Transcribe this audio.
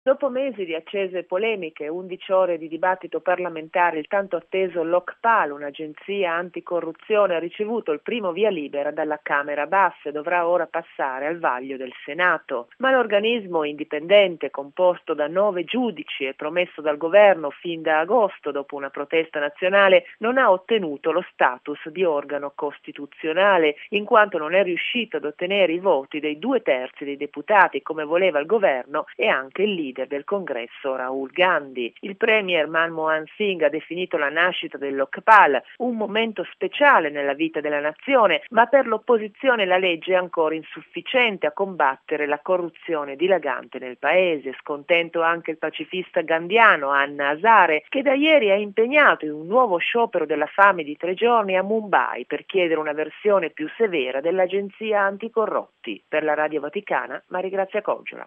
Dopo mesi di accese polemiche e 11 ore di dibattito parlamentare, il tanto atteso LOCPAL, un'agenzia anticorruzione, ha ricevuto il primo via libera dalla Camera Bassa e dovrà ora passare al vaglio del Senato. Ma l'organismo indipendente, composto da 9 giudici e promesso dal governo fin da agosto dopo una protesta nazionale, non ha ottenuto lo status di organo costituzionale, in quanto non è riuscito ad ottenere i voti dei 2/3 dei deputati come voleva il governo e anche il leader del congresso Rahul Gandhi. Il premier Manmohan Singh ha definito la nascita del Lokpal un momento speciale nella vita della nazione, ma per l'opposizione la legge è ancora insufficiente a combattere la corruzione dilagante nel paese. Scontento anche il pacifista gandhiano Anna Hazare, che da ieri è impegnato in un nuovo sciopero della fame di 3 giorni a Mumbai per chiedere una versione più severa dell'agenzia anticorrotti. Per la Radio Vaticana, Marigrazia Coggiola.